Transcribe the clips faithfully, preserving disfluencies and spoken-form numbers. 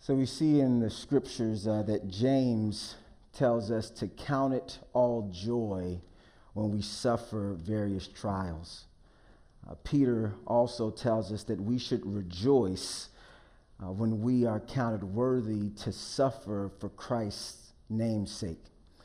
So we see in the scriptures uh, that James tells us to count it all joy when we suffer various trials. Uh, Peter also tells us that we should rejoice uh, when we are counted worthy to suffer for Christ's name's sake.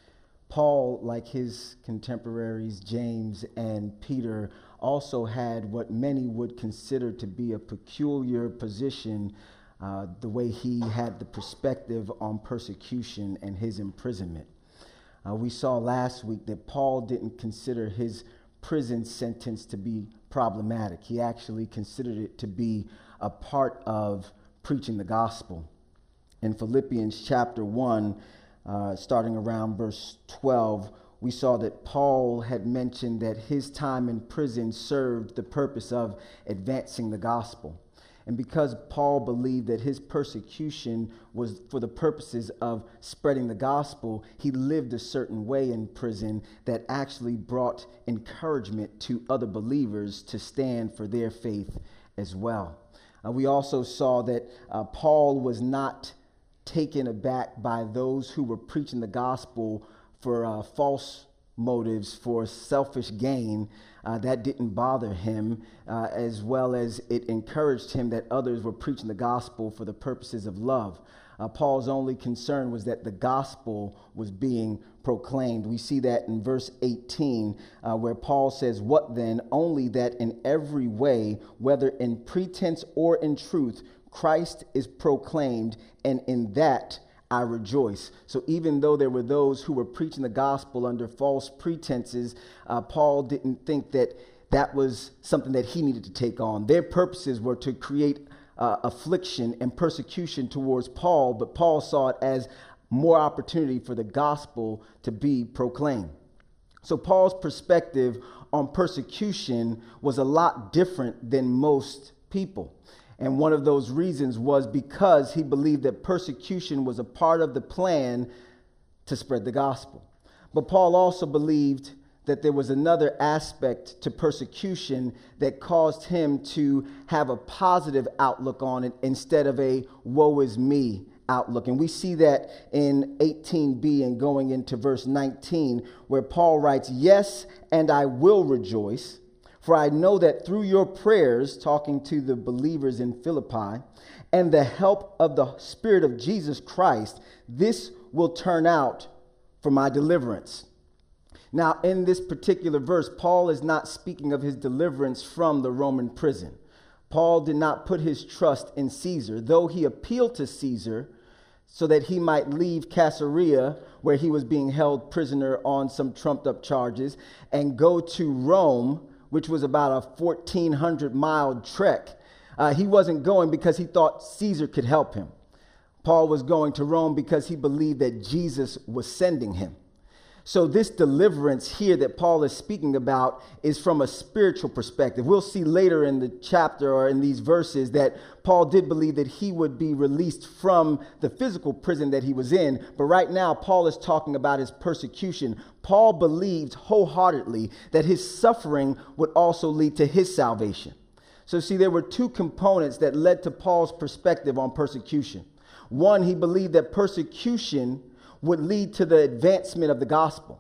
Paul, like his contemporaries, James and Peter, also had what many would consider to be a peculiar position, uh, the way he had the perspective on persecution and his imprisonment. Uh, we saw last week that Paul didn't consider his prison sentence to be problematic. He actually considered it to be a part of preaching the gospel. In Philippians chapter one, uh, starting around verse twelve, we saw that Paul had mentioned that his time in prison served the purpose of advancing the gospel. And because Paul believed that his persecution was for the purposes of spreading the gospel, he lived a certain way in prison that actually brought encouragement to other believers to stand for their faith as well. Uh, we also saw that uh, Paul was not taken aback by those who were preaching the gospel for uh, false motives, for selfish gain. Uh, that didn't bother him, uh, as well as it encouraged him that others were preaching the gospel for the purposes of love. Uh, Paul's only concern was that the gospel was being proclaimed. We see that in verse eighteen, uh, where Paul says, "What then? Only that in every way, whether in pretense or in truth, Christ is proclaimed, and in that I rejoice." So even though there were those who were preaching the gospel under false pretenses, uh, Paul didn't think that that was something that he needed to take on. Their purposes were to create uh, affliction and persecution towards Paul, but Paul saw it as more opportunity for the gospel to be proclaimed. So Paul's perspective on persecution was a lot different than most people. And one of those reasons was because he believed that persecution was a part of the plan to spread the gospel. But Paul also believed that there was another aspect to persecution that caused him to have a positive outlook on it instead of a woe is me outlook. And we see that in eighteen b and going into verse nineteen, where Paul writes, "Yes, and I will rejoice. For I know that through your prayers," talking to the believers in Philippi, "and the help of the Spirit of Jesus Christ, this will turn out for my deliverance." Now, in this particular verse, Paul is not speaking of his deliverance from the Roman prison. Paul did not put his trust in Caesar, though he appealed to Caesar so that he might leave Caesarea, where he was being held prisoner on some trumped-up charges, and go to Rome, which was about a fourteen hundred mile trek. Uh, he wasn't going because he thought Caesar could help him. Paul was going to Rome because he believed that Jesus was sending him. So this deliverance here that Paul is speaking about is from a spiritual perspective. We'll see later in the chapter or in these verses that Paul did believe that he would be released from the physical prison that he was in. But right now, Paul is talking about his persecution. Paul believed wholeheartedly that his suffering would also lead to his salvation. So see, there were two components that led to Paul's perspective on persecution. One, he believed that persecution would lead to the advancement of the gospel.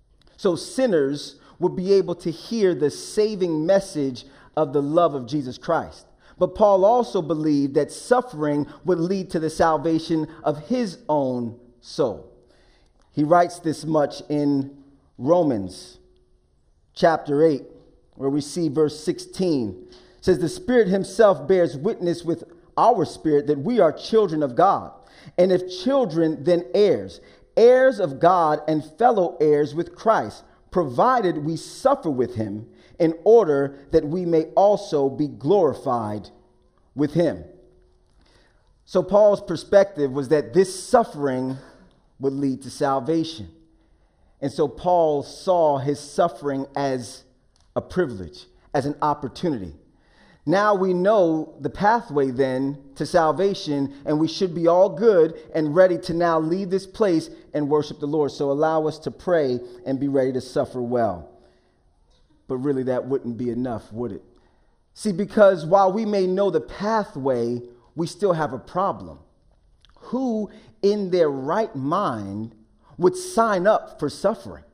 So sinners would be able to hear the saving message of the love of Jesus Christ. But Paul also believed that suffering would lead to the salvation of his own soul. He writes this much in Romans chapter eight, where we see verse sixteen. It says, "The Spirit himself bears witness with our spirit that we are children of God. And if children, then heirs, heirs of God and fellow heirs with Christ, provided we suffer with him, in order that we may also be glorified with him." So Paul's perspective was that this suffering would lead to salvation. And so Paul saw his suffering as a privilege, as an opportunity. Now we know the pathway then to salvation, and we should be all good and ready to now leave this place and worship the Lord. So allow us to pray and be ready to suffer well. But really that wouldn't be enough, would it? See, because while we may know the pathway, we still have a problem. who in their right mind would sign up for suffering?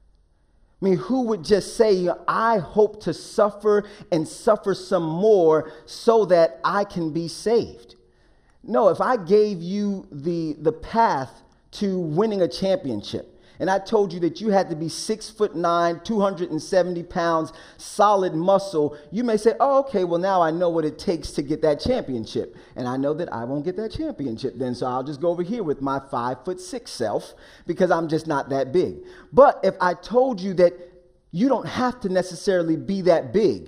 I mean, who would just say, I hope to suffer and suffer some more so that I can be saved? No, if I gave you the, the path to winning a championship, and I told you that you had to be six foot nine, two hundred seventy pounds, solid muscle, you may say, oh, okay, well, now I know what it takes to get that championship. And I know that I won't get that championship then, so I'll just go over here with my five foot six self because I'm just not that big. But if I told you that you don't have to necessarily be that big,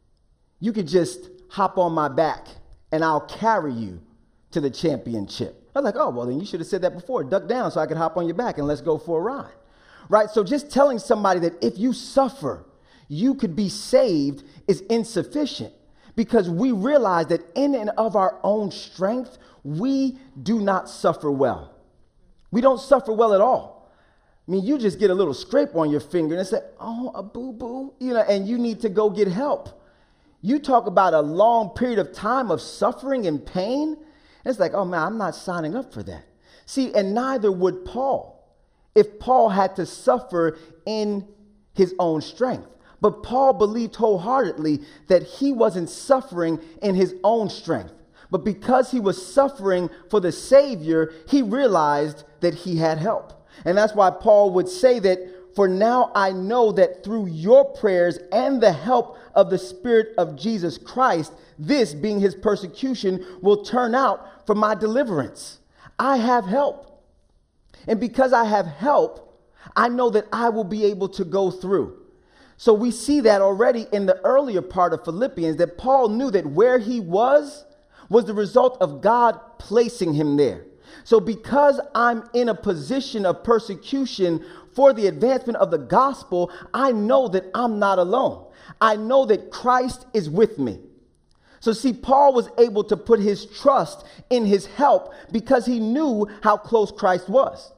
you could just hop on my back and I'll carry you to the championship. I was like, oh, well, then you should have said that before. Duck down so I could hop on your back and let's go for a ride. Right? So just telling somebody that if you suffer, you could be saved is insufficient, because we realize that in and of our own strength, we do not suffer well. We don't suffer well at all. I mean, you just get a little scrape on your finger and say, oh, a boo-boo, you know, and you need to go get help. You talk about a long period of time of suffering and pain. It's like, oh, man, I'm not signing up for that. See, and neither would Paul if Paul had to suffer in his own strength. But Paul believed wholeheartedly that he wasn't suffering in his own strength. But because he was suffering for the Savior, he realized that he had help. And that's why Paul would say that, for now I know that through your prayers and the help of the Spirit of Jesus Christ, this, being his persecution, will turn out for my deliverance. I have help. And because I have help, I know that I will be able to go through. So we see that already in the earlier part of Philippians, that Paul knew that where he was was the result of God placing him there. So because I'm in a position of persecution for the advancement of the gospel, I know that I'm not alone. I know that Christ is with me. So see, Paul was able to put his trust in his help because he knew how close Christ was.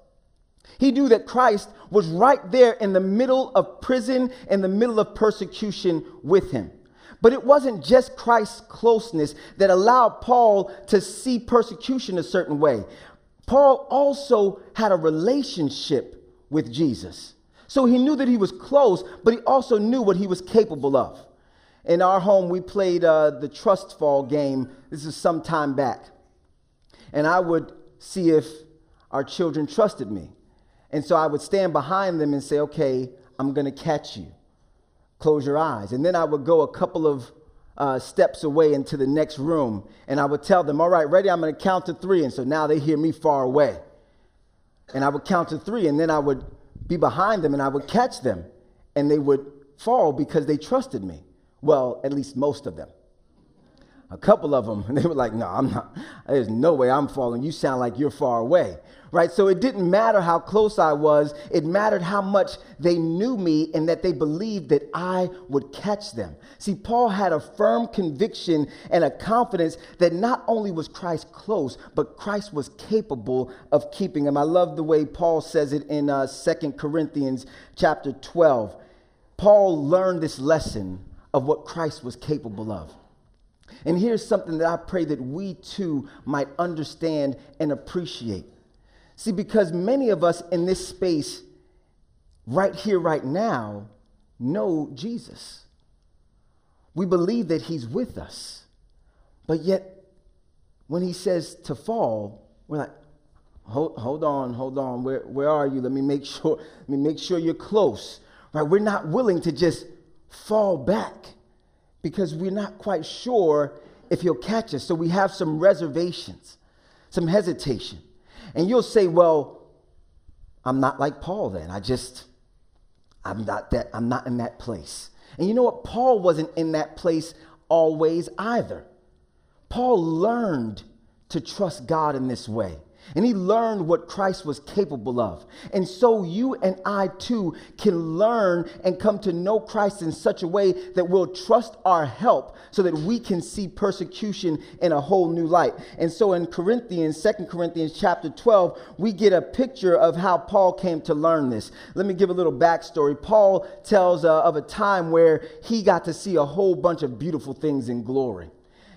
He knew that Christ was right there in the middle of prison, in the middle of persecution with him. But it wasn't just Christ's closeness that allowed Paul to see persecution a certain way. Paul also had a relationship with Jesus. So he knew that he was close, but he also knew what he was capable of. In our home, we played uh, the trust fall game. This is some time back. And I would see if our children trusted me. And so I would stand behind them and say, okay, I'm going to catch you. Close your eyes. And then I would go a couple of uh, steps away into the next room. And I would tell them, all right, ready? I'm going to count to three. And so now they hear me far away. And I would count to three. And then I would be behind them and I would catch them. And they would fall because they trusted me. Well, at least most of them. A couple of them, they were like, no, I'm not. There's no way I'm falling. You sound like you're far away, right? So it didn't matter how close I was. It mattered how much they knew me and that they believed that I would catch them. See, Paul had a firm conviction and a confidence that not only was Christ close, but Christ was capable of keeping him. I love the way Paul says it in uh, Second Corinthians chapter twelve. Paul learned this lesson of what Christ was capable of. And here's something that I pray that we too might understand and appreciate. See, because many of us in this space right here, right now, know Jesus. We believe that he's with us. But yet, when he says to fall, we're like, hold, hold on, hold on. Where, where are you? Let me make sure, let me make sure you're close. Right? We're not willing to just fall back because we're not quite sure if he'll catch us. So we have some reservations, some hesitation. And you'll say, well, I'm not like Paul then. I just, I'm not that, I'm not in that place. And you know what? Paul wasn't in that place always either. Paul learned to trust God in this way. And he learned what Christ was capable of. And so you and I too can learn and come to know Christ in such a way that we'll trust our help so that we can see persecution in a whole new light. And so in Corinthians, Second Corinthians chapter twelve, we get a picture of how Paul came to learn this. Let me give a little backstory. Paul tells uh, of a time where he got to see a whole bunch of beautiful things in glory.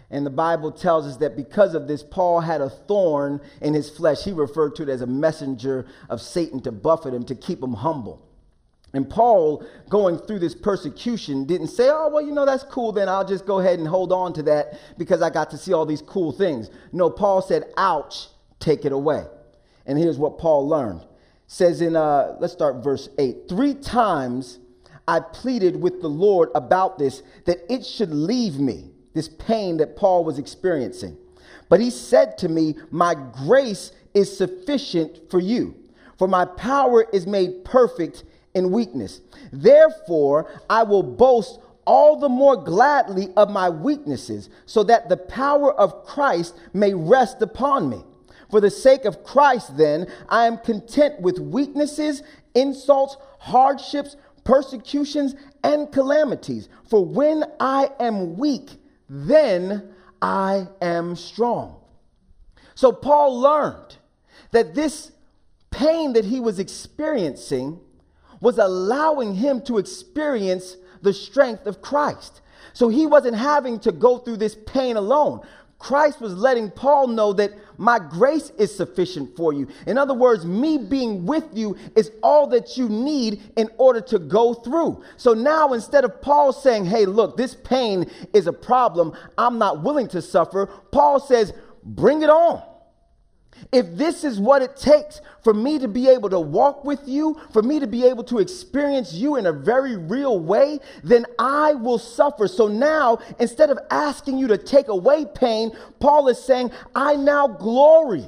And the Bible tells us that because of this, Paul had a thorn in his flesh. He referred to it as a messenger of Satan to buffet him, to keep him humble. And Paul, going through this persecution, didn't say, oh, well, you know, that's cool. Then I'll just go ahead and hold on to that because I got to see all these cool things. No, Paul said, ouch, take it away. And here's what Paul learned. It says in, uh, let's start verse eight. Three times I pleaded with the Lord about this, that it should leave me, this pain that Paul was experiencing. But he said to me, my grace is sufficient for you, for my power is made perfect in weakness. Therefore, I will boast all the more gladly of my weaknesses, so that the power of Christ may rest upon me. For the sake of Christ, then, I am content with weaknesses, insults, hardships, persecutions, and calamities. For when I am weak, then I am strong. So Paul learned that this pain that he was experiencing was allowing him to experience the strength of Christ. So he wasn't having to go through this pain alone. Christ was letting Paul know that my grace is sufficient for you. In other words, me being with you is all that you need in order to go through. So now instead of Paul saying, hey, look, this pain is a problem, I'm not willing to suffer, Paul says, bring it on. If this is what it takes for me to be able to walk with you, for me to be able to experience you in a very real way, then I will suffer. So now, instead of asking you to take away pain, Paul is saying, I now glory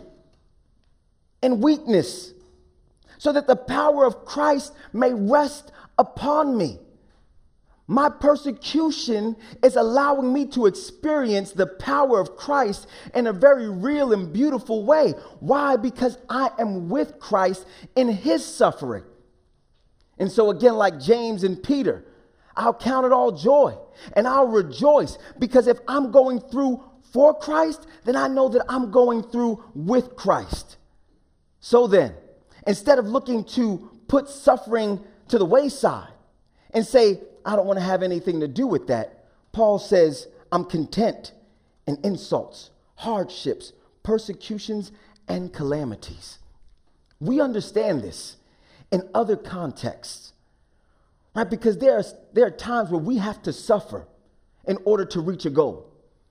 in weakness, so that the power of Christ may rest upon me. My persecution is allowing me to experience the power of Christ in a very real and beautiful way. Why? Because I am with Christ in his suffering. And so again, like James and Peter, I'll count it all joy and I'll rejoice, because if I'm going through for Christ, then I know that I'm going through with Christ. So then, instead of looking to put suffering to the wayside and say, I don't want to have anything to do with that, Paul says, I'm content in insults, hardships, persecutions, and calamities. We understand this in other contexts, right? Because there are, there are times where we have to suffer in order to reach a goal.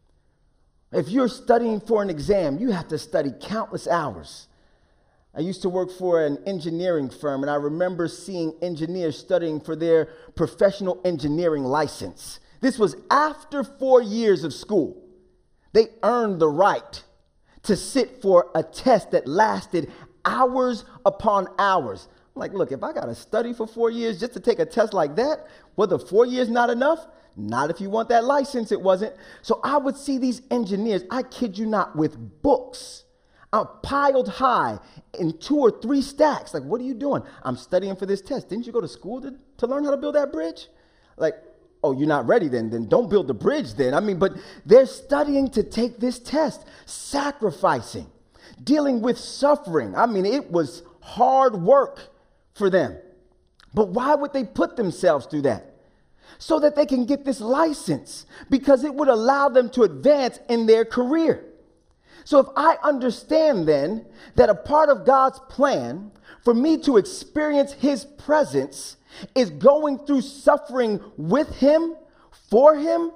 If you're studying for an exam, you have to study countless hours. I used to work for an engineering firm, and I remember seeing engineers studying for their professional engineering license. This was after four years of school. They earned the right to sit for a test that lasted hours upon hours. I'm like, look, if I got to study for four years just to take a test like that, whether four years not enough? Not if you want that license, it wasn't. So I would see these engineers, I kid you not, with books Uh, piled high in two or three stacks. Like, what are you doing? I'm studying for this test. Didn't you go to school to, to learn how to build that bridge? Like, oh, you're not ready then? Then don't build the bridge then. I mean, but they're studying to take this test, sacrificing, dealing with suffering. I mean, it was hard work for them. But why would they put themselves through that? So that they can get this license, because it would allow them to advance in their career. So if I understand then that a part of God's plan for me to experience his presence is going through suffering with him, for him,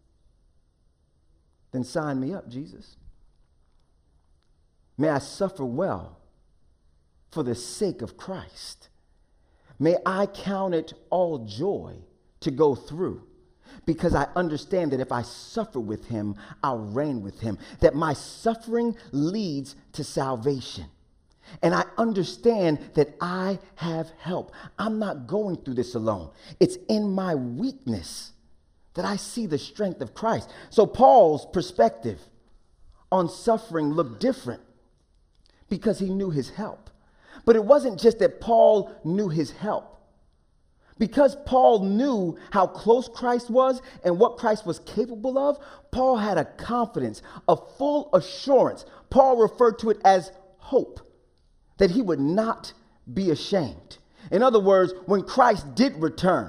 then sign me up, Jesus. May I suffer well for the sake of Christ. May I count it all joy to go through, because I understand that if I suffer with him, I'll reign with him, that my suffering leads to salvation. And I understand that I have help. I'm not going through this alone. It's in my weakness that I see the strength of Christ. So Paul's perspective on suffering looked different because he knew his help. But it wasn't just that Paul knew his help. Because Paul knew how close Christ was and what Christ was capable of, Paul had a confidence, a full assurance. Paul referred to it as hope, that he would not be ashamed. In other words, when Christ did return,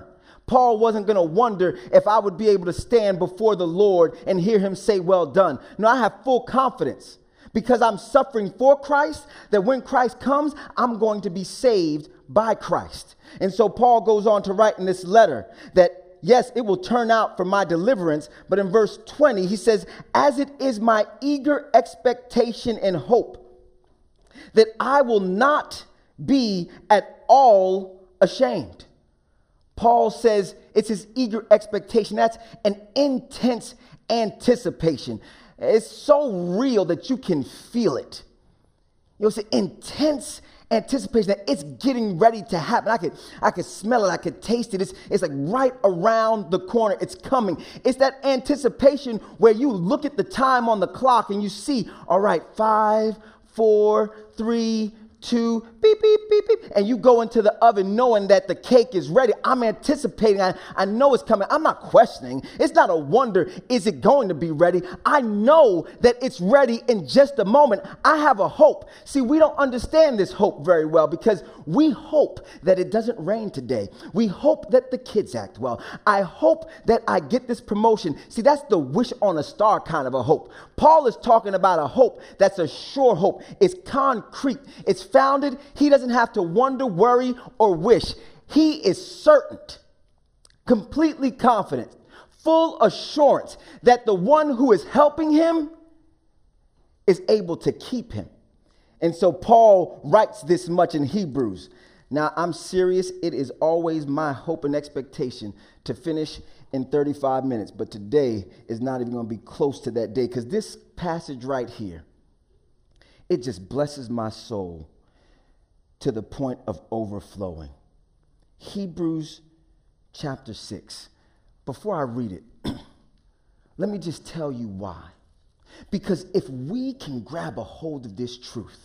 Paul wasn't going to wonder if I would be able to stand before the Lord and hear him say, well done. No, I have full confidence because I'm suffering for Christ, that when Christ comes, I'm going to be saved by Christ. And so Paul goes on to write in this letter that, yes, it will turn out for my deliverance. But in verse twenty, he says, as it is my eager expectation and hope that I will not be at all ashamed. Paul says it's his eager expectation. That's an intense anticipation. It's so real that you can feel it. You know, it's an intense anticipation that it's getting ready to happen. I could, I could smell it. I could taste it. It's, it's like right around the corner. It's coming. It's that anticipation where you look at the time on the clock and you see, all right, five, four, three, two, beep, beep, beep, beep. And you go into the oven knowing that the cake is ready. I'm anticipating. I, I know it's coming. I'm not questioning. It's not a wonder. Is it going to be ready? I know that it's ready in just a moment. I have a hope. See, we don't understand this hope very well because we hope that it doesn't rain today. We hope that the kids act well. I hope that I get this promotion. See, that's the wish on a star kind of a hope. Paul is talking about a hope that's a sure hope. It's concrete. It's founded. He doesn't have to wonder, worry, or wish. He is certain, completely confident, full assurance that the one who is helping him is able to keep him. And so Paul writes this much in Hebrews. Now, I'm serious. It is always my hope and expectation to finish in thirty-five minutes. But today is not even going to be close to that day because this passage right here, it just blesses my soul to the point of overflowing. Hebrews chapter six. Before I read it, let me just tell you why. Because if we can grab a hold of this truth,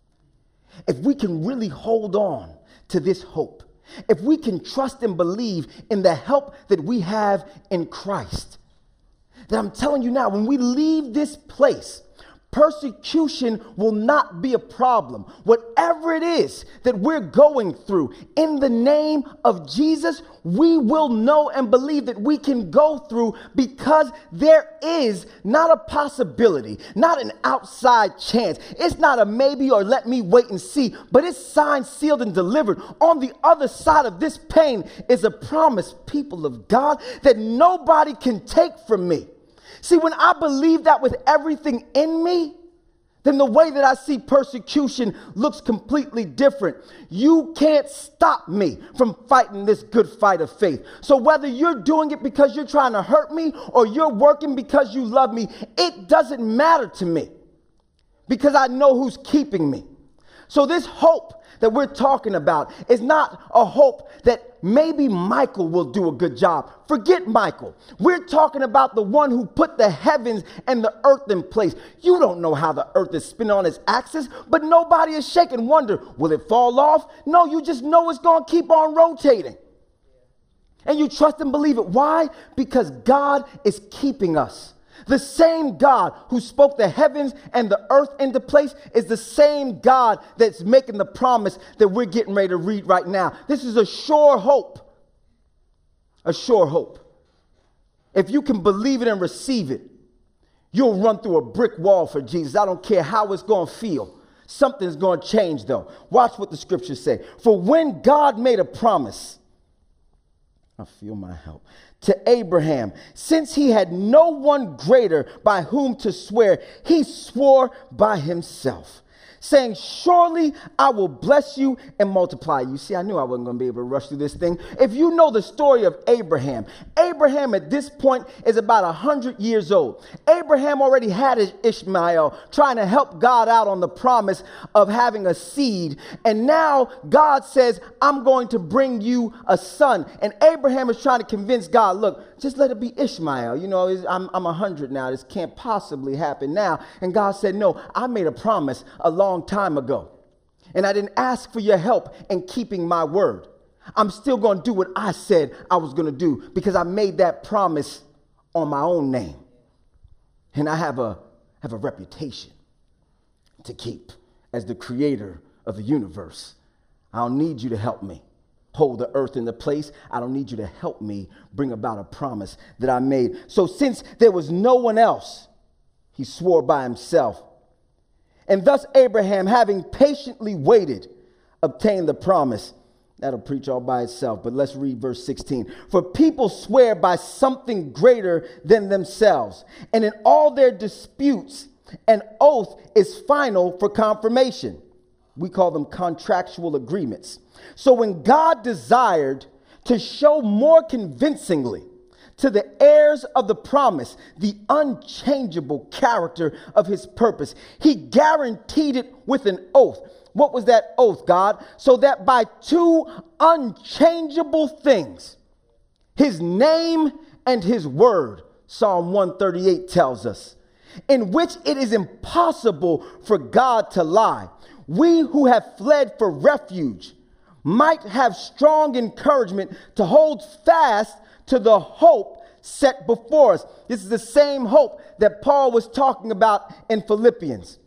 if we can really hold on to this hope, if we can trust and believe in the help that we have in Christ, then I'm telling you now, when we leave this place, persecution will not be a problem. Whatever it is that we're going through, in the name of Jesus, we will know and believe that we can go through because there is not a possibility, not an outside chance. It's not a maybe or let me wait and see, but it's signed, sealed, and delivered. On the other side of this pain is a promise, people of God, that nobody can take from me. See, when I believe that with everything in me, then the way that I see persecution looks completely different. You can't stop me from fighting this good fight of faith. So whether you're doing it because you're trying to hurt me or you're working because you love me, it doesn't matter to me because I know who's keeping me. So this hope that we're talking about is not a hope that maybe Michael will do a good job. Forget Michael. We're talking about the one who put the heavens and the earth in place. You don't know how the earth is spinning on its axis, but nobody is shaking. Wonder, will it fall off? No, you just know it's going to keep on rotating. And you trust and believe it. Why? Because God is keeping us. The same God who spoke the heavens and the earth into place is the same God that's making the promise that we're getting ready to read right now. This is a sure hope. A sure hope. If you can believe it and receive it, you'll run through a brick wall for Jesus. I don't care how it's going to feel. Something's going to change, though. Watch what the scriptures say. For when God made a promise, I feel my help, to Abraham, since he had no one greater by whom to swear, he swore by himself, saying, surely I will bless you and multiply you. See, I knew I wasn't going to be able to rush through this thing. If you know the story of Abraham, Abraham at this point is about one hundred years old. Abraham already had Ishmael trying to help God out on the promise of having a seed. And now God says, I'm going to bring you a son. And Abraham is trying to convince God, look, just let it be Ishmael. You know, I'm, I'm one hundred now. This can't possibly happen now. And God said, no, I made a promise a long time ago. And I didn't ask for your help in keeping my word. I'm still going to do what I said I was going to do because I made that promise on my own name. And I have a, have a reputation to keep as the creator of the universe. I don't need you to help me. hold the earth in the place. I don't need you to help me bring about a promise that I made. So since there was no one else, he swore by himself. And thus Abraham, having patiently waited, obtained the promise. That'll preach all by itself, but let's read verse sixteen. For people swear by something greater than themselves, and in all their disputes, an oath is final for confirmation. We call them contractual agreements. So when God desired to show more convincingly to the heirs of the promise the unchangeable character of his purpose, he guaranteed it with an oath. What was that oath, God? So that by two unchangeable things, his name and his word, Psalm one thirty-eight tells us, in which it is impossible for God to lie, we who have fled for refuge might have strong encouragement to hold fast to the hope set before us. This is the same hope that Paul was talking about in Philippians.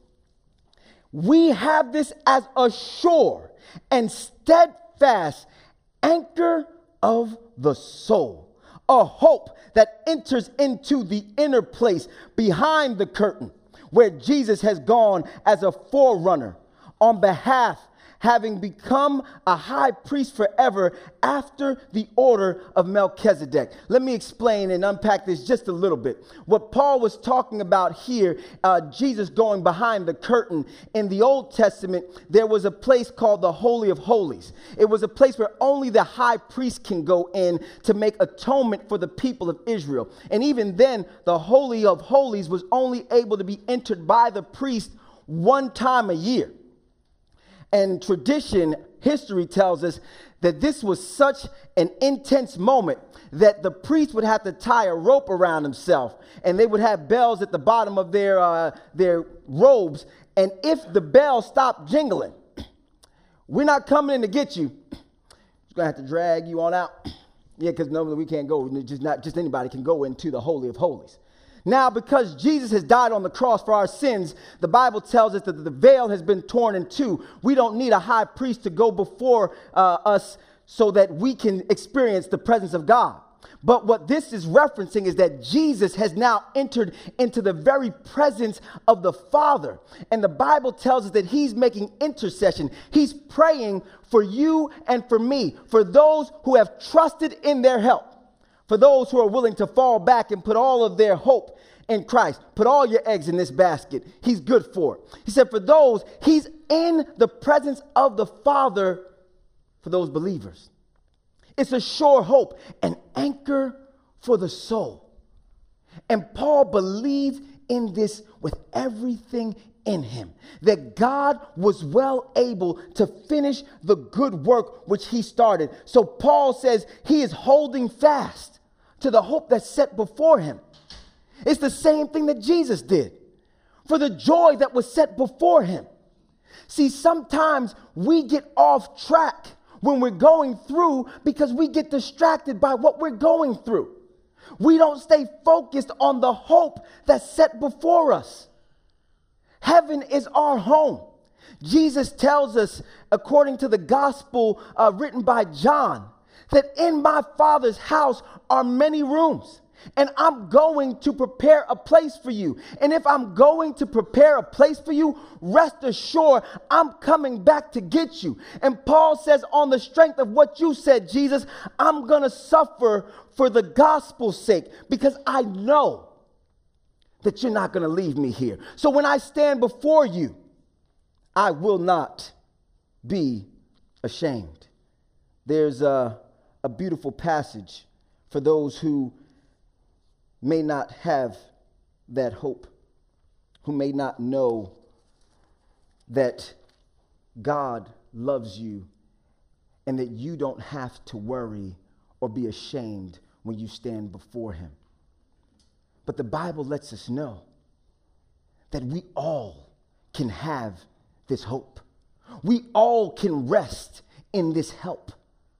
We have this as a sure and steadfast anchor of the soul, a hope that enters into the inner place behind the curtain, where Jesus has gone as a forerunner on behalf, having become a high priest forever after the order of Melchizedek. Let me explain and unpack this just a little bit. What Paul was talking about here, uh, Jesus going behind the curtain. In the Old Testament, there was a place called the Holy of Holies. It was a place where only the high priest can go in to make atonement for the people of Israel. And even then, the Holy of Holies was only able to be entered by the priest one time a year. And tradition, history tells us that this was such an intense moment that the priest would have to tie a rope around himself, and they would have bells at the bottom of their uh, their robes. And if the bell stopped jingling, we're not coming in to get you. We're gonna have to drag you on out. Yeah, because normally we can't go. Just not just anybody can go into the Holy of Holies. Now, because Jesus has died on the cross for our sins, the Bible tells us that the veil has been torn in two. We don't need a high priest to go before uh, us so that we can experience the presence of God. But what this is referencing is that Jesus has now entered into the very presence of the Father. And the Bible tells us that he's making intercession. He's praying for you and for me, for those who have trusted in their help. For those who are willing to fall back and put all of their hope in Christ, put all your eggs in this basket. He's good for it. He said for those, he's in the presence of the Father for those believers. It's a sure hope, an anchor for the soul. And Paul believed in this with everything in him, that God was well able to finish the good work which he started. So Paul says he is holding fast to the hope that's set before him. It's the same thing that Jesus did for the joy that was set before him. See, sometimes we get off track when we're going through because we get distracted by what we're going through. We don't stay focused on the hope that's set before us. Heaven is our home. Jesus tells us, according to the gospel uh, written by John, that in my Father's house are many rooms, and I'm going to prepare a place for you. And if I'm going to prepare a place for you, rest assured I'm coming back to get you. And Paul says, on the strength of what you said, Jesus, I'm going to suffer for the gospel's sake because I know that you're not going to leave me here. So when I stand before you, I will not be ashamed. There's a, a beautiful passage for those who may not have that hope, who may not know that God loves you and that you don't have to worry or be ashamed when you stand before him. But the Bible lets us know that we all can have this hope. We all can rest in this help.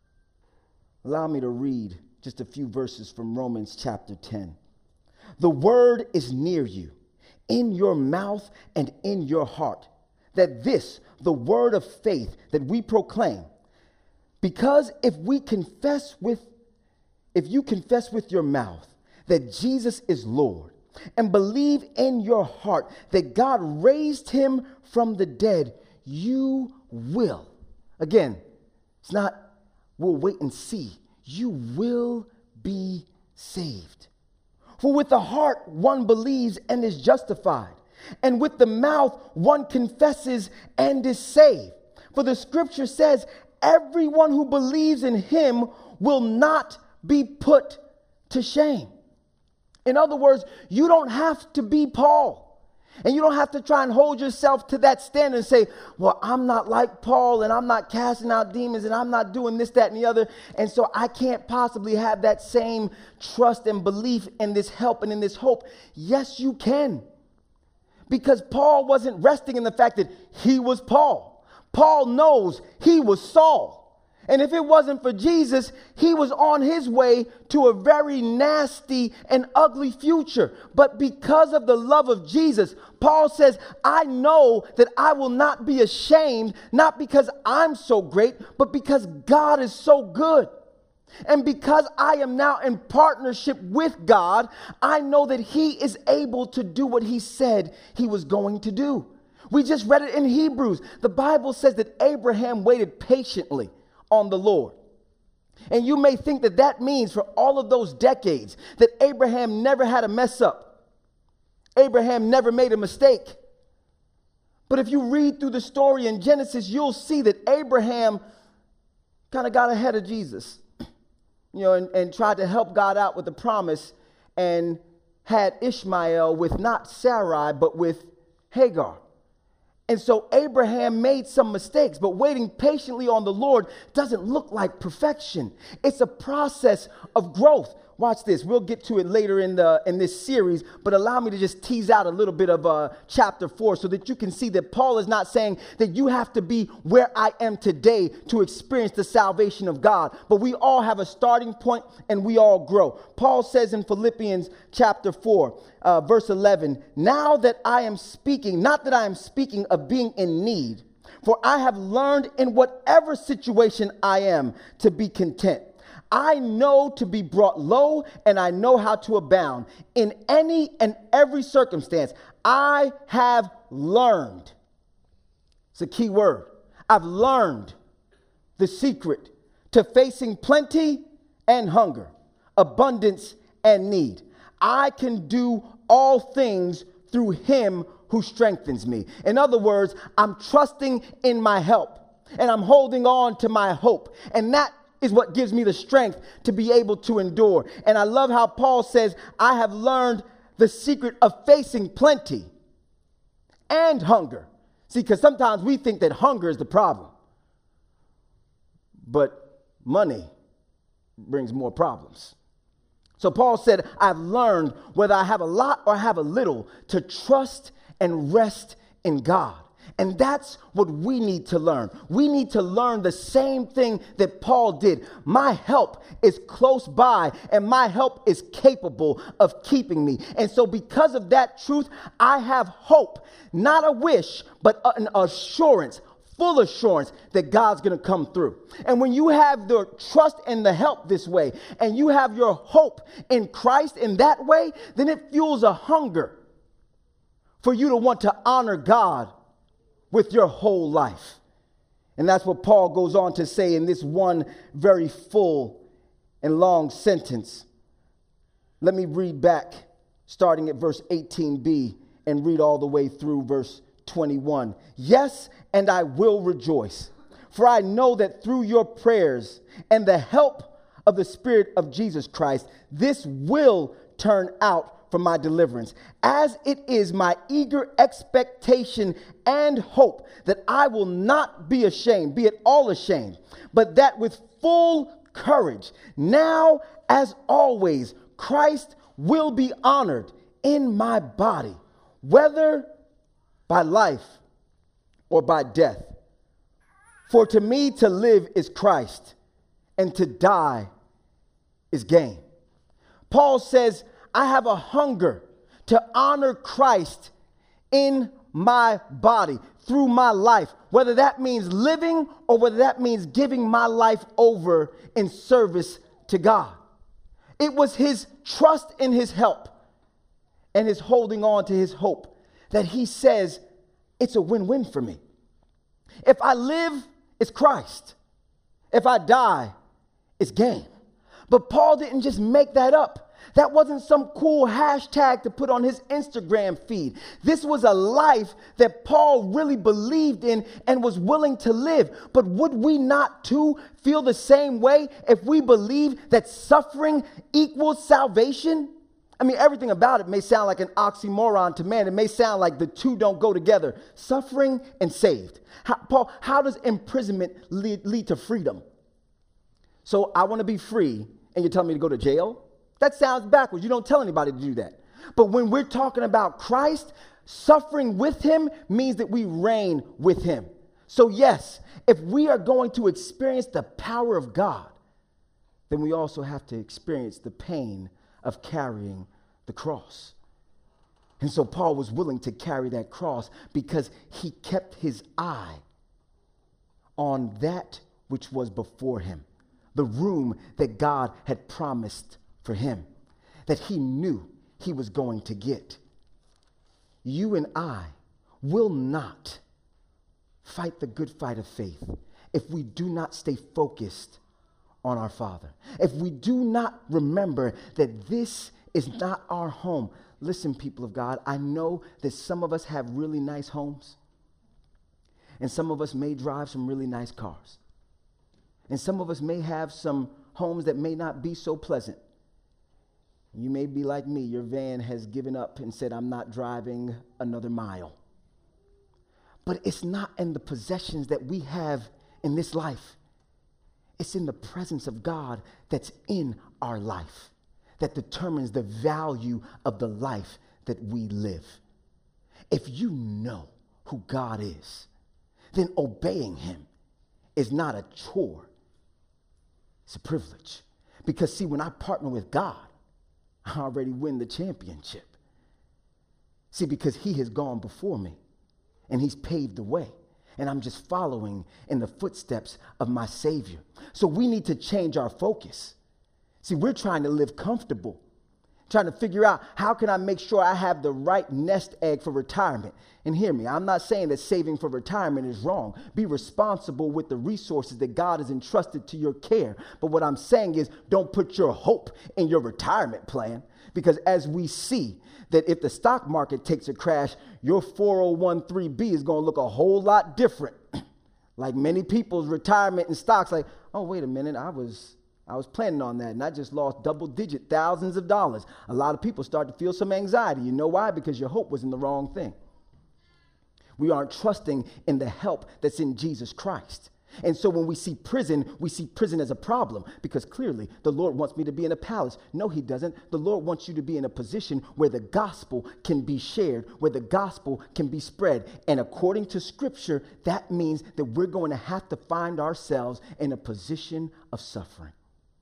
Allow me to read just a few verses from Romans chapter ten. The word is near you, in your mouth and in your heart, that this, the word of faith that we proclaim, Because if we confess with, if you confess with your mouth that Jesus is Lord and believe in your heart that God raised him from the dead, you will. Again, it's not, we'll wait and see. You will be saved. For with the heart one believes and is justified, and with the mouth one confesses and is saved. For the scripture says, everyone who believes in him will not be put to shame. In other words, you don't have to be Paul. And you don't have to try and hold yourself to that standard and say, well, I'm not like Paul, and I'm not casting out demons, and I'm not doing this, that, and the other. And so I can't possibly have that same trust and belief in this help and in this hope. Yes, you can. Because Paul wasn't resting in the fact that he was Paul. Paul knows he was Saul. And if it wasn't for Jesus, he was on his way to a very nasty and ugly future. But because of the love of Jesus, Paul says, I know that I will not be ashamed, not because I'm so great, but because God is so good. And because I am now in partnership with God, I know that he is able to do what he said he was going to do. We just read it in Hebrews. The Bible says that Abraham waited patiently on the Lord. And you may think that that means for all of those decades that Abraham never had a mess up. Abraham never made a mistake. But if you read through the story in Genesis, you'll see that Abraham kind of got ahead of Jesus, you know, and, and tried to help God out with the promise and had Ishmael with not Sarai, but with Hagar. And so Abraham made some mistakes, but waiting patiently on the Lord doesn't look like perfection. It's a process of growth. Watch this. We'll get to it later in the in this series, but allow me to just tease out a little bit of uh, chapter four so that you can see that Paul is not saying that you have to be where I am today to experience the salvation of God, but we all have a starting point and we all grow. Paul says in Philippians chapter four, uh, verse eleven, now that I am speaking, not that I am speaking of being in need, for I have learned in whatever situation I am to be content. I know to be brought low, and I know how to abound. In any and every circumstance, I have learned. It's a key word. I've learned the secret to facing plenty and hunger, abundance and need. I can do all things through him who strengthens me. In other words, I'm trusting in my help, and I'm holding on to my hope. And that is what gives me the strength to be able to endure. And I love how Paul says, I have learned the secret of facing plenty and hunger. See, because sometimes we think that hunger is the problem, but money brings more problems. So Paul said, I've learned whether I have a lot or I have a little to trust and rest in God. And that's what we need to learn. We need to learn the same thing that Paul did. My help is close by, and my help is capable of keeping me. And so because of that truth, I have hope, not a wish, but an assurance, full assurance that God's going to come through. And when you have the trust and the help this way, and you have your hope in Christ in that way, then it fuels a hunger for you to want to honor God with your whole life. And that's what Paul goes on to say in this one very full and long sentence. Let me read back, starting at verse eighteen b, and read all the way through verse twenty-one. Yes, and I will rejoice, for I know that through your prayers and the help of the Spirit of Jesus Christ, this will turn out for my deliverance, as it is my eager expectation and hope that I will not be ashamed, be at all ashamed, but that with full courage, now as always, Christ will be honored in my body, whether by life or by death. For to me to live is Christ, and to die is gain. Paul says, I have a hunger to honor Christ in my body, through my life, whether that means living or whether that means giving my life over in service to God. It was his trust in his help and his holding on to his hope that he says it's a win-win for me. If I live, it's Christ. If I die, it's gain. But Paul didn't just make that up. That wasn't some cool hashtag to put on his Instagram feed. This was a life that Paul really believed in and was willing to live. But would we not too feel the same way if we believe that suffering equals salvation? I mean, everything about it may sound like an oxymoron to man. It may sound like the two don't go together. Suffering and saved. How, Paul, how does imprisonment lead, lead to freedom? So I want to be free, and you're telling me to go to jail? That sounds backwards. You don't tell anybody to do that. But when we're talking about Christ, suffering with him means that we reign with him. So yes, if we are going to experience the power of God, then we also have to experience the pain of carrying the cross. And so Paul was willing to carry that cross because he kept his eye on that which was before him, the room that God had promised for him, that he knew he was going to get. You and I will not fight the good fight of faith if we do not stay focused on our Father. If we do not remember that this is not our home. Listen, people of God, I know that some of us have really nice homes, and some of us may drive some really nice cars, and some of us may have some homes that may not be so pleasant. You may be like me. Your van has given up and said, I'm not driving another mile. But it's not in the possessions that we have in this life. It's in the presence of God that's in our life that determines the value of the life that we live. If you know who God is, then obeying him is not a chore. It's a privilege. Because see, when I partner with God, I already win the championship. See, because he has gone before me and he's paved the way, and I'm just following in the footsteps of my Savior. So we need to change our focus. See, we're trying to live comfortable, trying to figure out how can I make sure I have the right nest egg for retirement. And hear me, I'm not saying that saving for retirement is wrong. Be responsible with the resources that God has entrusted to your care. But what I'm saying is don't put your hope in your retirement plan, because as we see that if the stock market takes a crash, your four oh one three B is going to look a whole lot different. Like many people's retirement in stocks, like, oh, wait a minute, I was... I was planning on that, and I just lost double-digit thousands of dollars. A lot of people start to feel some anxiety. You know why? Because your hope was in the wrong thing. We aren't trusting in the help that's in Jesus Christ. And so when we see prison, we see prison as a problem, because clearly the Lord wants me to be in a palace. No, he doesn't. The Lord wants you to be in a position where the gospel can be shared, where the gospel can be spread. And according to Scripture, that means that we're going to have to find ourselves in a position of suffering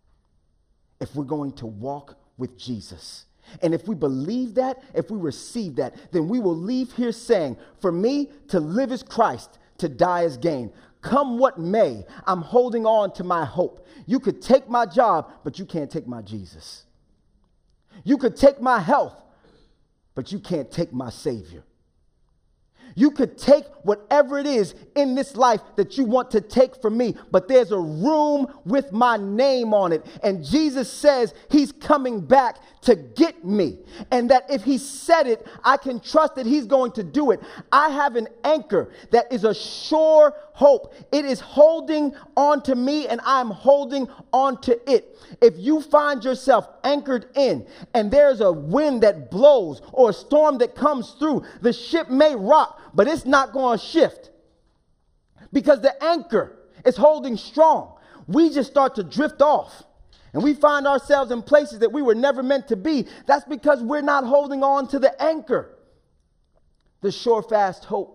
if we're going to walk with Jesus. And if we believe that, if we receive that, then we will leave here saying, for me, to live is Christ, to die is gain. Come what may, I'm holding on to my hope. You could take my job, but you can't take my Jesus. You could take my health, but you can't take my Savior. You could take whatever it is in this life that you want to take from me, but there's a room with my name on it. And Jesus says he's coming back to get me. And that if he said it, I can trust that he's going to do it. I have an anchor that is a sure hope. It is holding on to me, and I'm holding on to it. If you find yourself anchored in, and there's a wind that blows or a storm that comes through, the ship may rock, but it's not going to shift because the anchor is holding strong. We just start to drift off, and we find ourselves in places that we were never meant to be. That's because we're not holding on to the anchor, the sure, fast hope.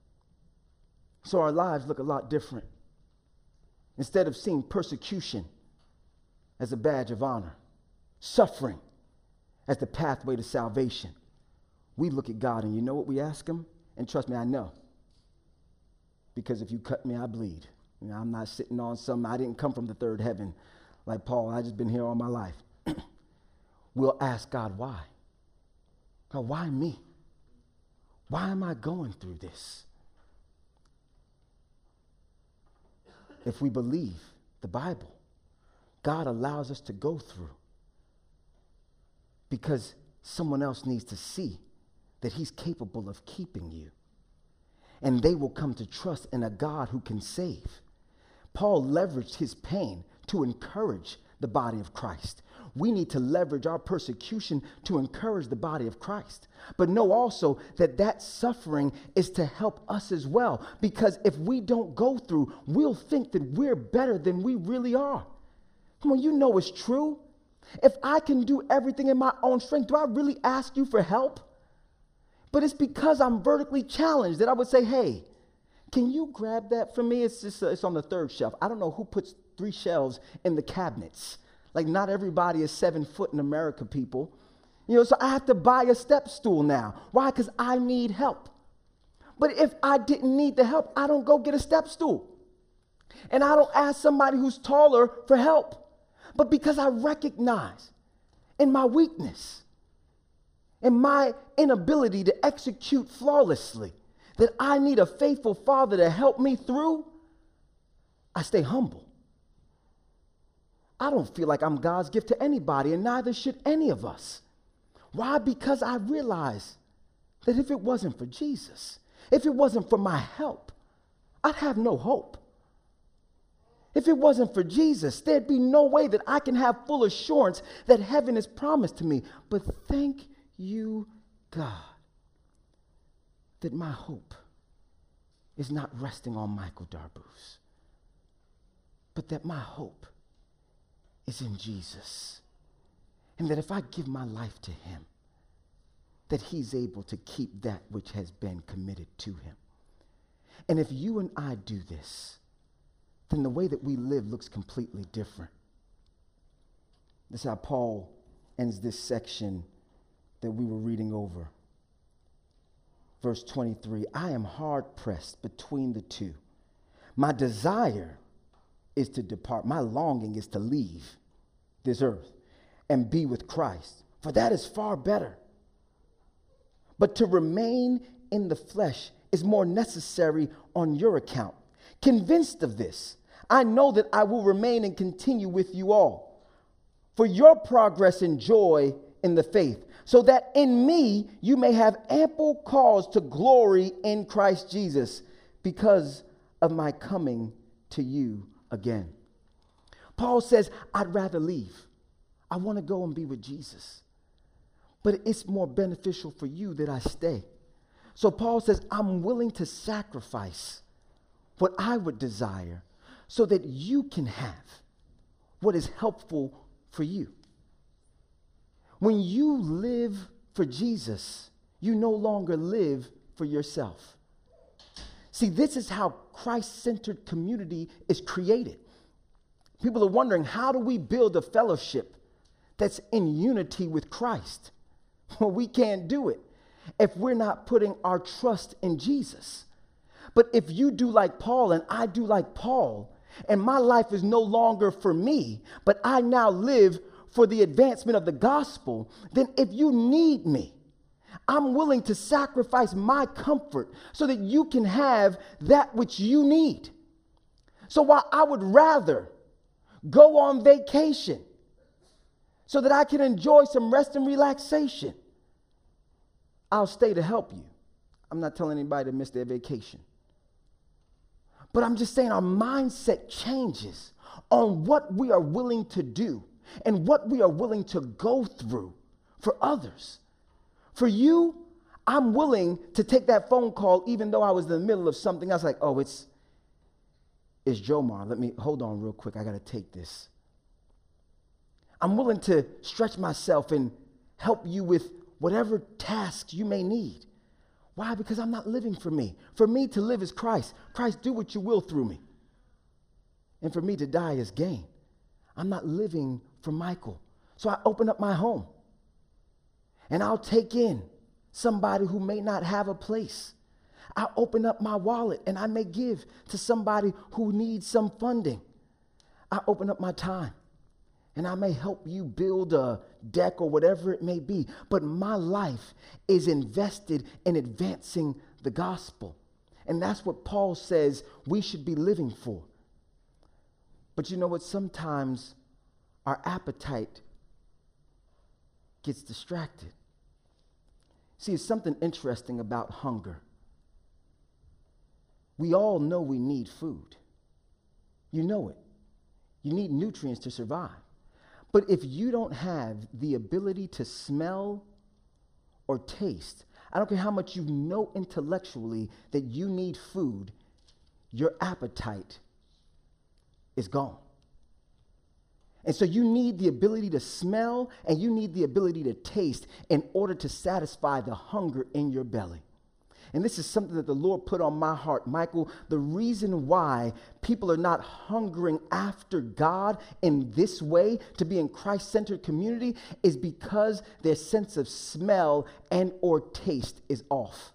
So our lives look a lot different. Instead of seeing persecution as a badge of honor, suffering as the pathway to salvation, we look at God, and you know what we ask him? And trust me, I know. Because if you cut me, I bleed. You know, I'm not sitting on some, I didn't come from the third heaven like Paul. I just been here all my life. We'll ask God, why? God, why me? Why am I going through this? If we believe the Bible, God allows us to go through because someone else needs to see that he's capable of keeping you. And they will come to trust in a God who can save. Paul leveraged his pain to encourage the body of Christ. We need to leverage our persecution to encourage the body of Christ. But know also that that suffering is to help us as well. Because if we don't go through, we'll think that we're better than we really are. Come on, you know it's true. If I can do everything in my own strength, do I really ask you for help? But it's because I'm vertically challenged that I would say, hey, can you grab that for me? It's just, uh, it's on the third shelf. I don't know who puts three shelves in the cabinets. Like, not everybody is seven foot in America, people. You know, so I have to buy a step stool now. Why? Because I need help. But if I didn't need the help, I don't go get a step stool. And I don't ask somebody who's taller for help. But because I recognize in my weakness, in my inability to execute flawlessly, that I need a faithful Father to help me through, I stay humble. I don't feel like I'm God's gift to anybody, and neither should any of us. Why? Because I realize that if it wasn't for Jesus, if it wasn't for my help, I'd have no hope. If it wasn't for Jesus, there'd be no way that I can have full assurance that heaven is promised to me. But thank you, God, that my hope is not resting on Michael Darbus, but that my hope is in Jesus. And that if I give my life to him, that he's able to keep that which has been committed to him. And if you and I do this, then the way that we live looks completely different. This is how Paul ends this section that we were reading over. Verse twenty-three, I am hard pressed between the two. My desire is to depart. My longing is to leave this earth and be with Christ, for that is far better. But to remain in the flesh is more necessary on your account. Convinced of this, I know that I will remain and continue with you all for your progress and joy in the faith, so that in me you may have ample cause to glory in Christ Jesus because of my coming to you again. Paul says, I'd rather leave. I want to go and be with Jesus. But it's more beneficial for you that I stay. So Paul says, I'm willing to sacrifice what I would desire so that you can have what is helpful for you. When you live for Jesus, you no longer live for yourself. See, this is how Christ-centered community is created. People are wondering, how do we build a fellowship that's in unity with Christ? Well, we can't do it if we're not putting our trust in Jesus. But if you do like Paul and I do like Paul, and my life is no longer for me, but I now live for the advancement of the gospel, then if you need me, I'm willing to sacrifice my comfort so that you can have that which you need. So while I would rather go on vacation so that I can enjoy some rest and relaxation, I'll stay to help you. I'm not telling anybody to miss their vacation. But I'm just saying our mindset changes on what we are willing to do and what we are willing to go through for others. For you, I'm willing to take that phone call even though I was in the middle of something else, like, oh, it's, it's Jomar. Let me, hold on real quick. I got to take this. I'm willing to stretch myself and help you with whatever tasks you may need. Why? Because I'm not living for me. For me to live is Christ. Christ, do what you will through me. And for me to die is gain. I'm not living for Michael. So I open up my home. And I'll take in somebody who may not have a place. I open up my wallet and I may give to somebody who needs some funding. I open up my time and I may help you build a deck or whatever it may be. But my life is invested in advancing the gospel. And that's what Paul says we should be living for. But you know what? Sometimes our appetite gets distracted. See, it's something interesting about hunger. We all know we need food. You know it. You need nutrients to survive. But if you don't have the ability to smell or taste, I don't care how much you know intellectually that you need food, your appetite is gone. And so you need the ability to smell and you need the ability to taste in order to satisfy the hunger in your belly. And this is something that the Lord put on my heart. Michael, the reason why people are not hungering after God in this way to be in Christ-centered community is because their sense of smell and or taste is off.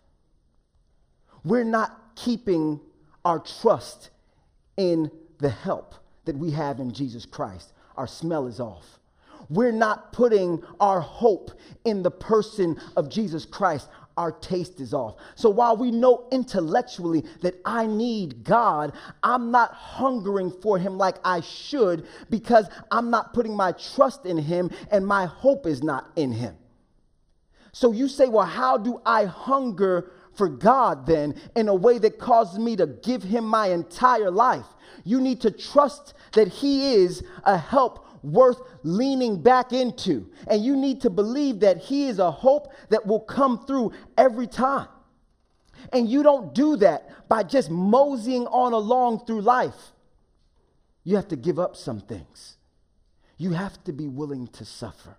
We're not keeping our trust in the help that we have in Jesus Christ. Our smell is off. We're not putting our hope in the person of Jesus Christ. Our taste is off. So while we know intellectually that I need God, I'm not hungering for him like I should because I'm not putting my trust in him and my hope is not in him. So you say, well, how do I hunger for God then in a way that causes me to give him my entire life? You need to trust that he is a help worth leaning back into. And you need to believe that he is a hope that will come through every time. And you don't do that by just moseying on along through life. You have to give up some things. You have to be willing to suffer.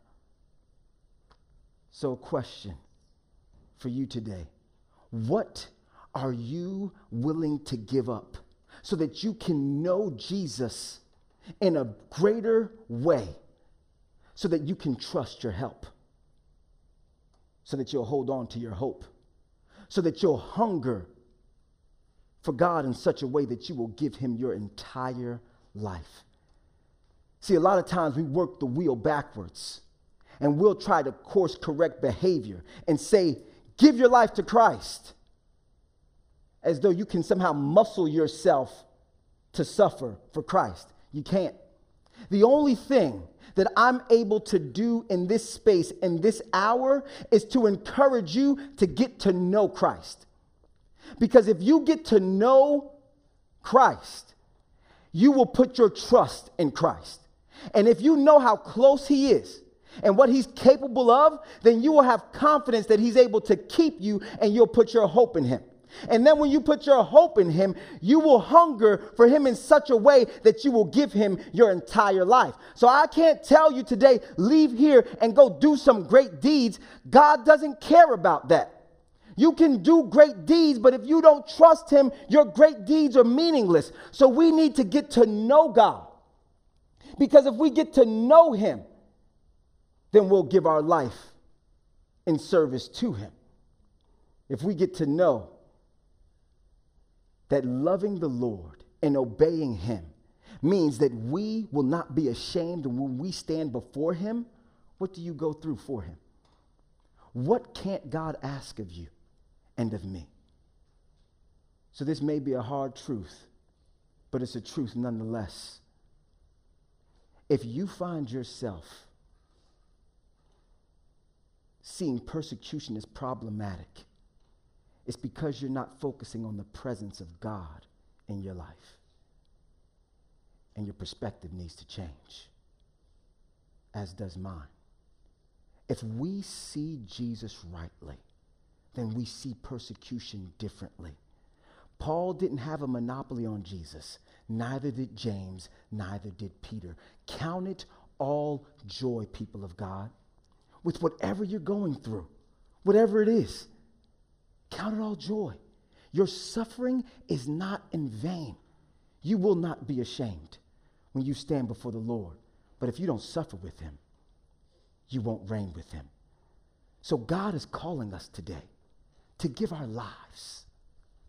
So a question for you today. What are you willing to give up so that you can know Jesus in a greater way, so that you can trust your help, so that you'll hold on to your hope, so that you'll hunger for God in such a way that you will give him your entire life? See, a lot of times we work the wheel backwards and we'll try to course correct behavior and say, give your life to Christ, as though you can somehow muscle yourself to suffer for Christ. You can't. The only thing that I'm able to do in this space, in this hour, is to encourage you to get to know Christ. Because if you get to know Christ, you will put your trust in Christ. And if you know how close he is and what he's capable of, then you will have confidence that he's able to keep you and you'll put your hope in him. And then when you put your hope in him, you will hunger for him in such a way that you will give him your entire life. So I can't tell you today, leave here and go do some great deeds. God doesn't care about that. You can do great deeds, but if you don't trust him, your great deeds are meaningless. So we need to get to know God. Because if we get to know him, then we'll give our life in service to him. If we get to know that loving the Lord and obeying him means that we will not be ashamed when we stand before him, what do you go through for him? What can't God ask of you and of me? So this may be a hard truth, but it's a truth nonetheless. If you find yourself seeing persecution as problematic, it's because you're not focusing on the presence of God in your life. And your perspective needs to change, as does mine. If we see Jesus rightly, then we see persecution differently. Paul didn't have a monopoly on Jesus. Neither did James, neither did Peter. Count it all joy, people of God, with whatever you're going through, whatever it is. Count it all joy. Your suffering is not in vain. You will not be ashamed when you stand before the Lord. But if you don't suffer with him, you won't reign with him. So God is calling us today to give our lives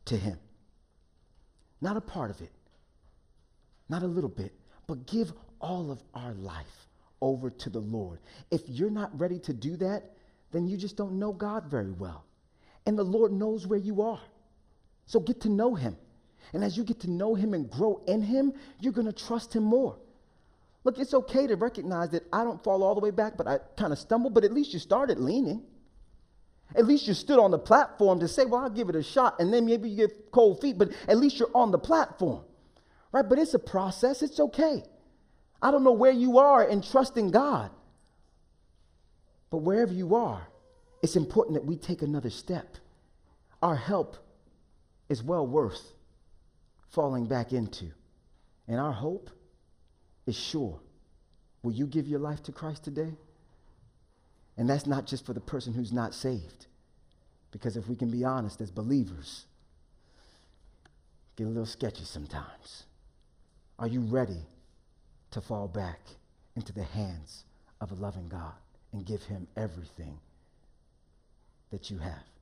to him. Not a part of it, not a little bit, but give all of our life over to the Lord. If you're not ready to do that, then you just don't know God very well. And the Lord knows where you are. So get to know him. And as you get to know him and grow in him, you're going to trust him more. Look, it's okay to recognize that I don't fall all the way back, but I kind of stumble, but at least you started leaning. At least you stood on the platform to say, well, I'll give it a shot, and then maybe you get cold feet, but at least you're on the platform, right? But it's a process. It's okay. I don't know where you are in trusting God, but wherever you are, it's important that we take another step. Our help is well worth falling back into, and our hope is sure. Will you give your life to Christ today? And that's not just for the person who's not saved. Because if we can be honest, as believers, get a little sketchy sometimes. Are you ready to fall back into the hands of a loving God and give him everything that you have?